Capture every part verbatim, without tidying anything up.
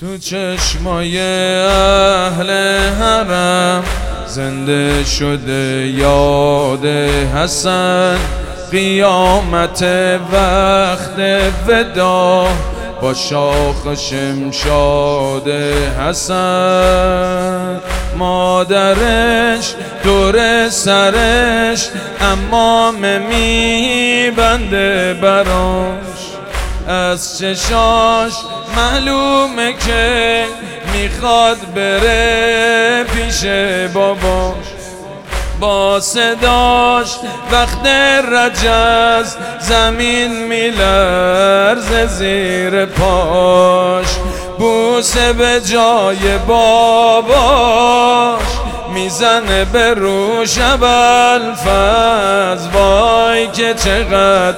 تو چشمای اهل حرم زنده شده یاد حسن، قیامت وقت ودا با شاخ شمشاد حسن. مادرش دور سرش عمامه میبنده براش، از چشاش معلومه که میخواد بره پیش باباش. با صداش وقت رجز زمین میلرزه زیر پاش، بوسه به جای باباش میزنه به روش ابوالفضل. وای که چقدر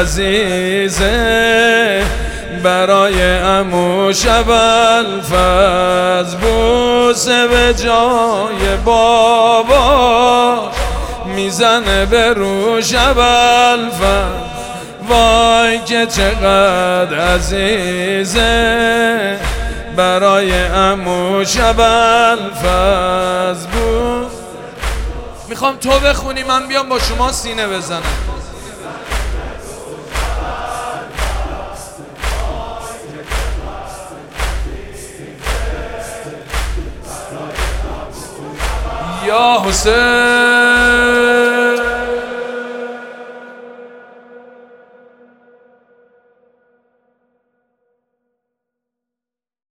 عزیزه برای عموش ابوالفضل، بوسه به جای باباش میزنه به روش ابوالفضل. وای که چقدر عزیزه برای عموش ابوالفضل بود. میخوام تو بخونی من بیام با شما سینه بزنم. یا حسین